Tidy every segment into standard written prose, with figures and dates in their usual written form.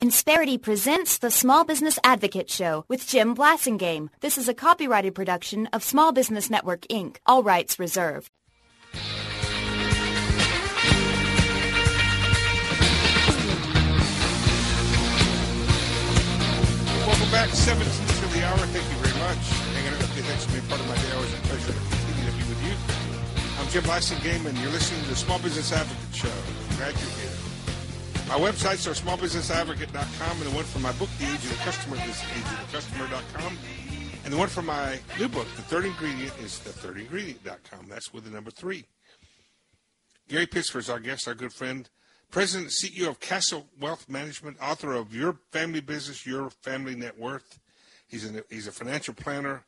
Insperity presents the Small Business Advocate Show with Jim Blasingame. This is a copyrighted production of Small Business Network, Inc. All rights reserved. Welcome back, 17th of the hour. Thank you very much. Hanging out with me. Thanks for being part of my day. Always a pleasure to continue to be with you. I'm Jim Blasingame, and you're listening to the Small Business Advocate Show. Glad you're here. My websites are smallbusinessadvocate.com, and the one for my book, The Age of the Customer, is ageofthecustomer.com. And the one for my new book, The Third Ingredient, is thethirdingredient.com. That's with the number 3. Gary Pisfer is our guest, our good friend, President and CEO of Castle Wealth Management, author of Your Family Business, Your Family Net Worth. He's a financial planner,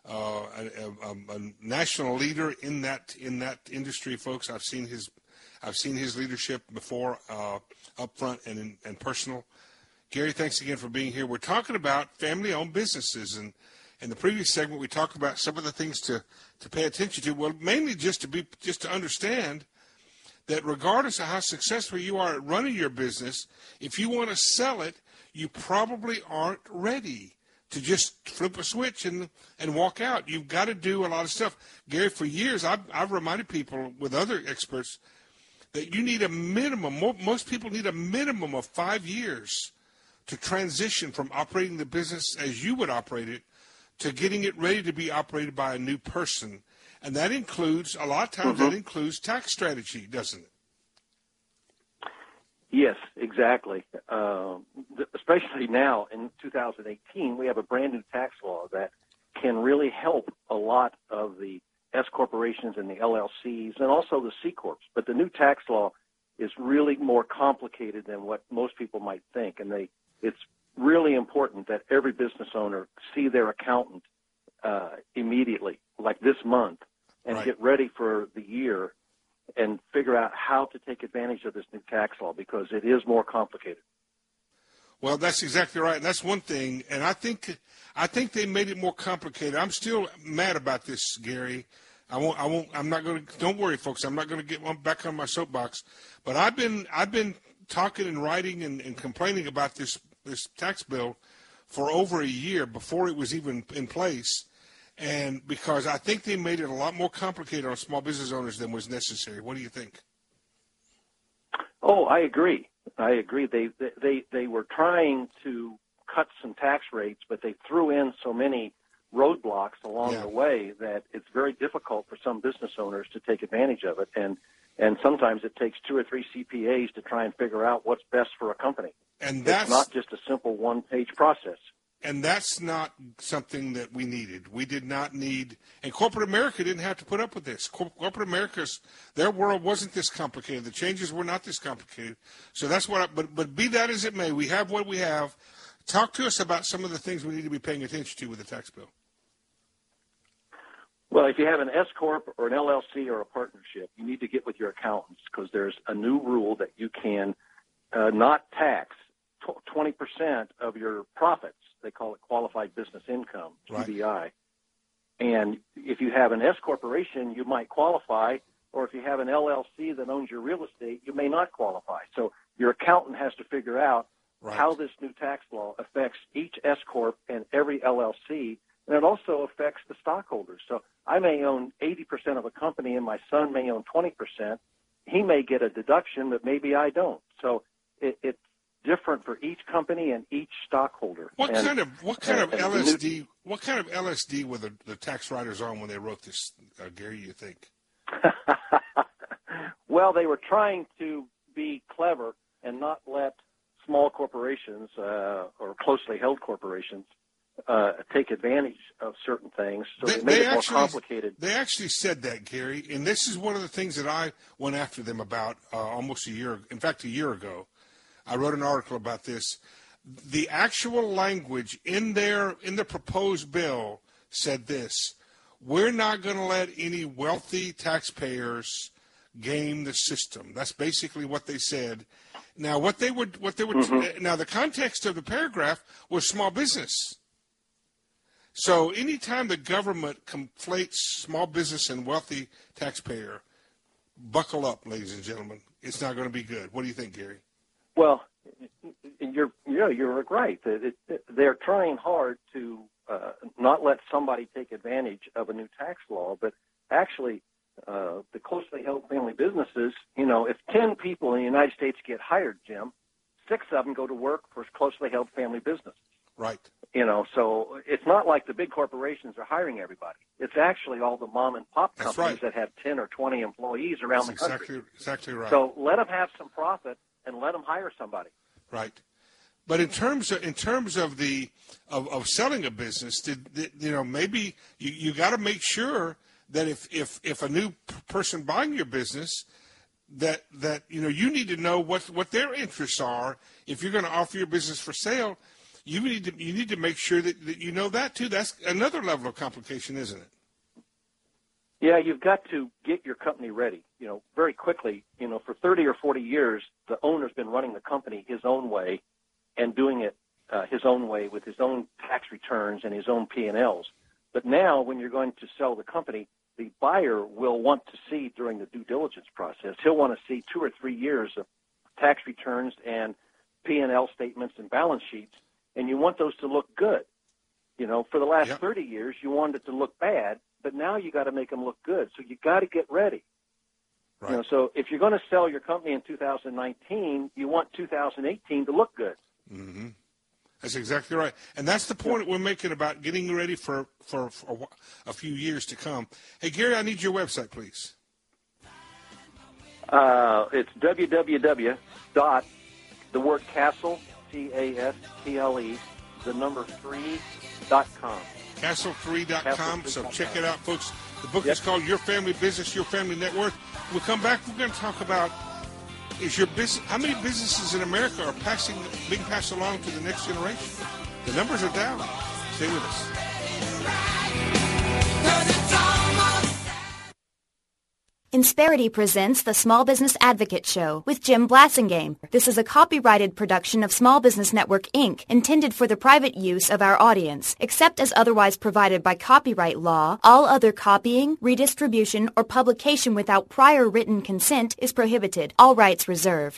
a national leader in that industry, folks. I've seen his leadership before, up front and personal. Gary, thanks again for being here. We're talking about family-owned businesses, and in the previous segment, we talked about some of the things to pay attention to. Well, mainly just to understand that regardless of how successful you are at running your business, if you want to sell it, you probably aren't ready to just flip a switch and walk out. You've got to do a lot of stuff. Gary, for years, I've reminded people with other experts that you need a minimum, most people need a minimum of 5 years to transition from operating the business as you would operate it to getting it ready to be operated by a new person. And that includes, a lot of times, that includes tax strategy, doesn't it? Yes, exactly. Especially now in 2018, we have a brand new tax law that can really help a lot of the S corporations and the LLCs and also the C corps. But the new tax law is really more complicated than what most people might think. And it's really important that every business owner see their accountant immediately, like this month, and get ready for the year and figure out how to take advantage of this new tax law because it is more complicated. Well, that's exactly right. And that's one thing. And I think they made it more complicated. I'm still mad about this, Gary. I'm not going to, don't worry, folks. I'm not going to get back on my soapbox. But I've been talking and writing and complaining about this tax bill for over a year before it was even in place. And because I think they made it a lot more complicated on small business owners than was necessary. What do you think? Oh, I agree. They were trying to cut some tax rates, but they threw in so many roadblocks along the way that it's very difficult for some business owners to take advantage of it. And sometimes it takes 2 or 3 CPAs to try and figure out what's best for a company. And it's not just a simple one-page process. And that's not something that we needed. We did not need, and corporate America didn't have to put up with this. Corporate America's, their world wasn't this complicated. The changes were not this complicated. So that's what, but be that as it may, we have what we have. Talk to us about some of the things we need to be paying attention to with the tax bill. Well, if you have an S corp or an LLC or a partnership, you need to get with your accountants because there's a new rule that you can not tax 20% of your profits. They call it qualified business income, QBI. And if you have an S corporation, you might qualify, or if you have an LLC that owns your real estate, you may not qualify. So your accountant has to figure out how this new tax law affects each S corp and every LLC, and it also affects the stockholders. So I may own 80% of a company, and my son may own 20%. He may get a deduction, but maybe I don't. So it's different for each company and each stockholder. What kind of LSD were the tax writers on when they wrote this, Gary, you think? Well, they were trying to be clever and not let small corporations or closely held corporations take advantage of certain things, so they made it more complicated. They actually said that, Gary, and this is one of the things that I went after them about almost a year ago. I wrote an article about this. The actual language in the proposed bill said this: we're not going to let any wealthy taxpayers game the system. That's basically what they said. Now, now the context of the paragraph was small business. So anytime the government conflates small business and wealthy taxpayer, buckle up, ladies and gentlemen. It's not going to be good. What do you think, Gary? Well, You're right. They're trying hard to not let somebody take advantage of a new tax law, but actually, the closely held family businesses, if 10 people in the United States get hired, Jim, 6 of them go to work for closely held family business. Right. So it's not like the big corporations are hiring everybody. It's actually all the mom and pop companies that have 10 or 20 employees around the country. Exactly right. So let them have some profit and let them hire somebody. Right. But in terms of selling a business, maybe you got to make sure that if a new person buying your business, that you need to know what their interests are. If you're going to offer your business for sale, you need to make sure that you know that too. That's another level of complication, isn't it? Yeah, you've got to get your company ready. Very quickly. For 30 or 40 years, the owner's been running the company his own way, and doing it his own way with his own tax returns and his own P&Ls. But now, when you're going to sell the company, the buyer will want to see during the due diligence process. He'll want to see 2 or 3 years of tax returns and P&L statements and balance sheets, and you want those to look good. For the last 30 years, you wanted it to look bad, but now you got to make them look good. So you got to get ready. Right. So if you're going to sell your company in 2019, you want 2018 to look good. Mm-hmm. That's exactly right. And that's the point that we're making about getting ready for a few years to come. Hey, Gary, I need your website, please. It's www. The word Castle, CASTLE, the number 3.com. Castle3.com. So check it out, folks. The book is called Your Family Business, Your Family Net Worth. We'll come back. We're going to talk about how many businesses in America are being passed along to the next generation? The numbers are down. Stay with us. Insperity presents the Small Business Advocate Show with Jim Blasingame. This is a copyrighted production of Small Business Network, Inc., intended for the private use of our audience. Except as otherwise provided by copyright law, all other copying, redistribution, or publication without prior written consent is prohibited. All rights reserved.